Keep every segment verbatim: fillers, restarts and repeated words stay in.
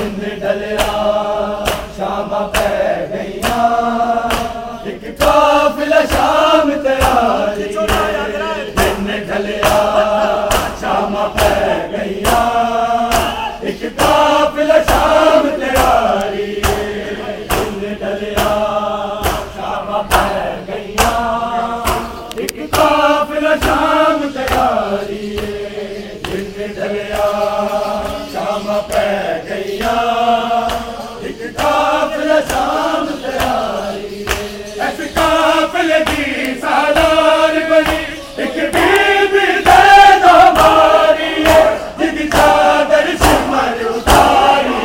दिन ढलिया शाम पै गईया एक काफिला शाम तैयारी दिन ढलिया शाम पै गईया एक काफिला शाम तैयारी दिन ढलिया शाम पै गईया एक काफिला शाम तैयारी दिन ढलिया शाम पै गईया एक काफिला शाम तैयारी ऐस काफिले की सालार बनी एक बीबी ज़ैद हमारी जिसकी चादर सिमर उतारी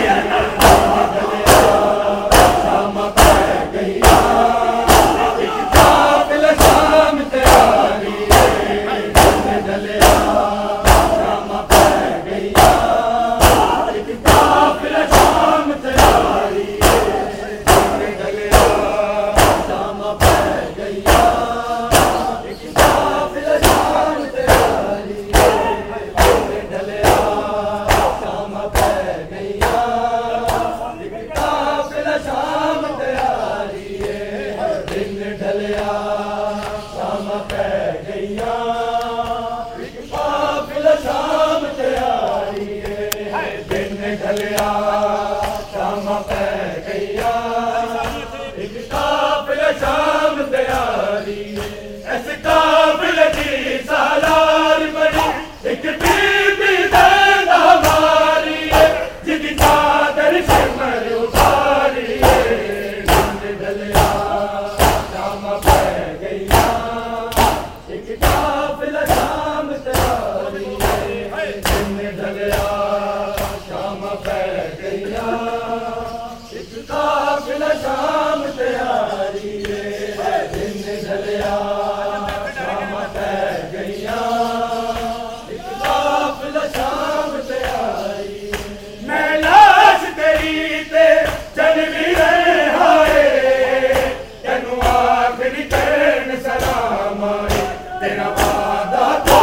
शाम पै गईया एक काफिला शाम तैयारी दिन ढलिया शाम पै गईया एक काफिला शाम तैयारी दिन ढलिया शाम पै गईया एक काफिला शाम तैयारी दिन ढलिया शाम पै गईया एक काफिला शाम तैयारी दिन ढलिया शाम पै गईया एक काफिला शाम तैयारी दिन ढलिया शाम पै गईया एक काफिला शाम तैयारी ऐसे काफिले की सालार बनी एक बीबी ज़ैद हमारी जिसकी चादर सिमर उतारी दिन ढलिया शाम पै गईया एक काफिला शाम तैयारी दिन ढलिया शाम पै गईया एक काफिला शाम तैयारी दिन ढलिया शाम पै गईया एक काफिला शाम तैयारी मैं लाश तेरी ते चल भी रहे हाय तेनू आखिरी करन सलाम आए तेरा वादा तो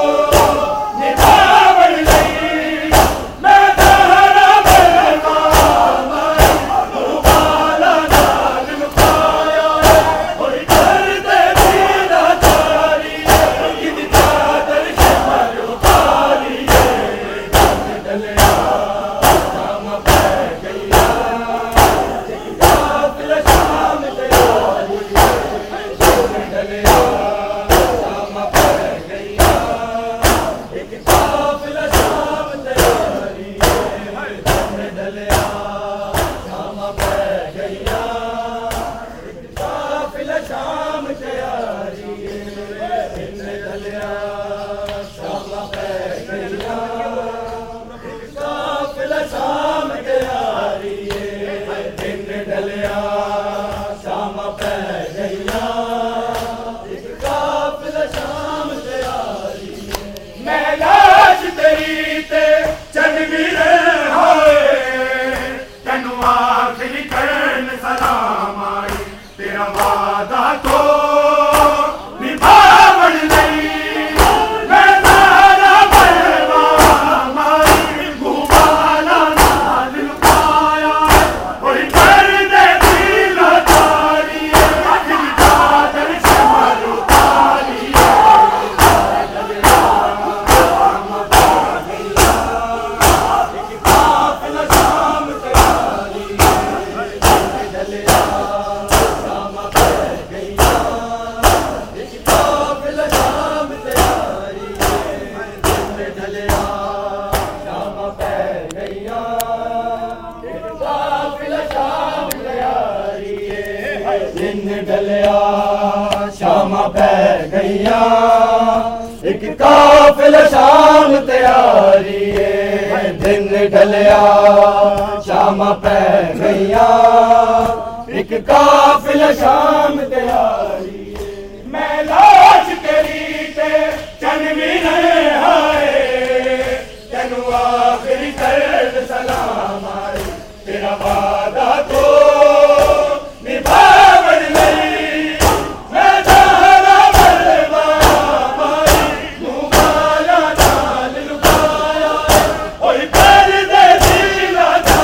निभावन लई मैं तारा बलवान आए तू बाला नाल मुकाया होई कर दे दीदा तारी जिदी चादर सिमर उतारी दिन ढलिया शाम पै गईया एक काफिला शाम तैयारी दिन ढलिया शाम पै गईया एक काफिला शाम तैयारी दिन ढलिया शाम पै गईया एक काफिला शाम तैयारी दिन ढलिया शाम पै गईया एक काफिला शाम तैयारी दिन ढलिया शाम पै गईया एक काफिला शाम तैयारी मैं लाश तेरी ते चल भी रहे हाय तेनू आखिरी करन सलाम आए तेरा वादा तो निभावन लई मैं तारा बलवान आए तू बाला नाल लुकाया होई कर दे दीदा तारी जिदी चादर सिमर उतारी शाम पै गईया एक काफिला शाम तैयारी दिन ढलिया शाम पै गईया एक काफिला शाम तैयारी दिन ढलिया शाम पै गईया एक काफिला शाम तैयारी दिन ढलिया शाम पै गईया एक काफिला शाम तैयारी दिन ढलिया शाम पै गईया एक काफिला शाम तैयारी मैं लाश तेरी ते चल भी रहे हाय तेनू आखिरी कर सलाम आए तेरा वादा तो निभावन लई मैं तारा बलवान आए तू बाला नाल लुकाया होई कर दे दीदा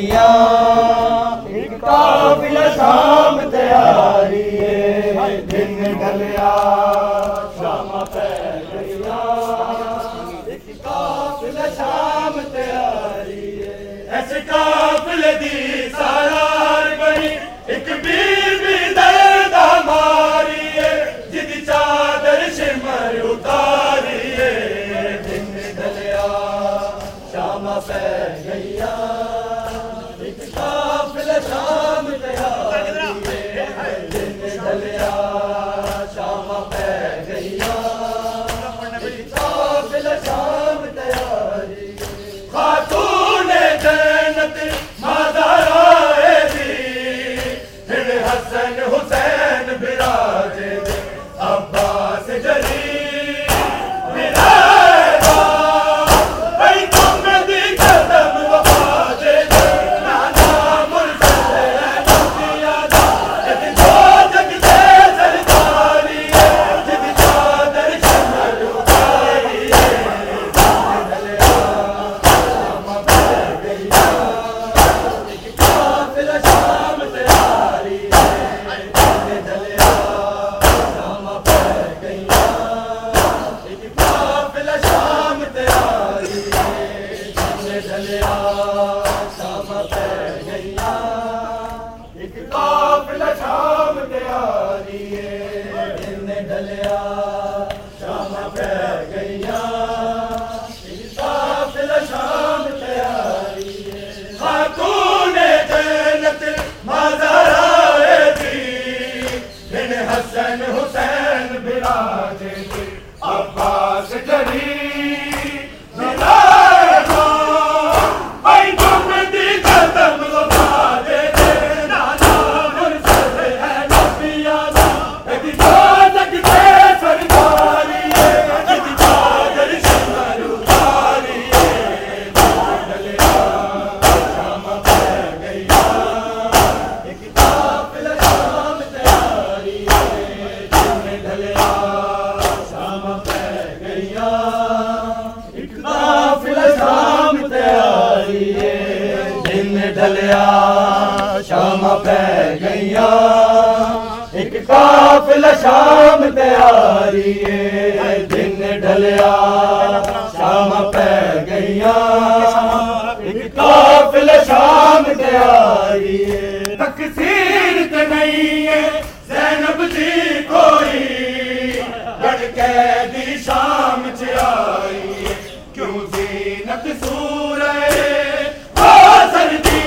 गईया एक काफिला शाम तैयारी है दिन ढलिया शाम पै गईया एक काफिला शाम तैयारी है ऐसे काफिले दी सारार बनी एक बीबी दर्द मारी है जिदी चादर शिमर उतारी है दिन ढलिया शाम पै गईया एक काफिला शाम तैयारी है दिन ढलिया शाम पै गईया एक काफिला शाम तैयारी खातून जन्नत माज़ाराए दी फिर हसन हुसैन बिराजे दे अब्बास जली बिराजा भाई तुम दी कदम वफा दे दे नाना मुर्सद नबिया दा जग जो जग दे सरदारी है जिद चादर शमर उतारी है ढलिया शाम पै गईया एक काफिला शाम तैयारी है ढलिया शाम पै गईया एक काफिला शाम तैयारी है ढलिया शाम पै गईया एक काफिला शाम तैयारी है दिन ढलिया शाम पै गईया एक काफिला शाम तैयारी है खातून जन्नत माज़ाराए दी बिन हसन हुसैन बिराजे दे अब्बास जली बिराजा भाई तुम दी कदम वफा दे दे नाना मुर्सद है नबिया दा जग जो जग दे सरदारी है जिद चादर शमर उतारी है ढलिया शाम पै गईया एक काफिला शाम तैयारी है दिन ढलिया शाम पै गईया एक काफिला शाम तैयारी है दिन ढलिया शाम पै गईया एक काफिला शाम तैयारी है दिन ढलिया शाम पै गईया एक काफिला शाम तैयारी है तकसीर ते नहीं है ज़ैनब दी कोई गढ़ कैदी शाम च आई है क्यों ज़ीनत सूरे हाज़र दी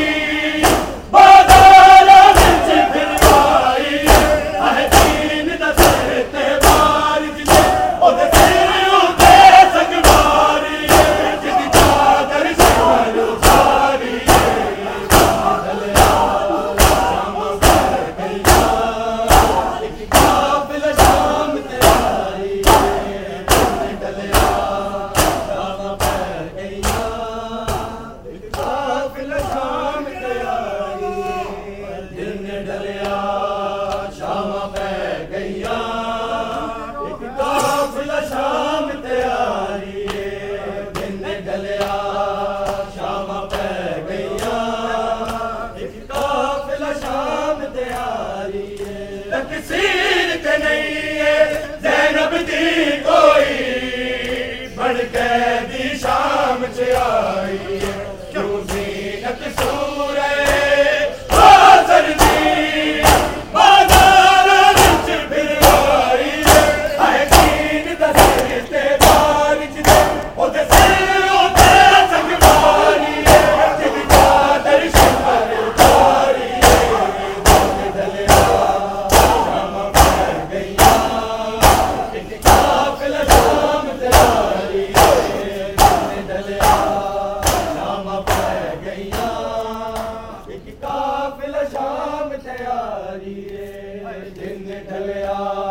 बाज़ारां विच फिरवाई है अह दीन दा सिर ते वारिस ने ओदे सिर उते संगवारी है जिदी चादर शिमर उतारी है ढलिया शाम पै गईया एक काफिला शाम तैयारी है दिन ढलिया शाम पै गईया एक काफिला शाम तैयारी है दिन ढलिया शाम पै गईया एक काफिला शाम तैयारी है दिन ढलिया शाम पै गईया एक काफिला शाम तैयारी है तकसीर ते नहीं है ज़ैनब दी कोई बड़ कैदी शाम च आई है क्यों ज़ीनत सूरे हाज़र दी बाज़ारां विच फिरवाई है अह दीन दा सिर ते वारिस ने ओदे सिर उते संगवारी है जिद चादर शिमर उतारी है ढलिया शाम पै गईया एक काफिला शाम तैयारी है ढलिया शाम पै गईया एक काफिला शाम तैयारी है दिन ढलिया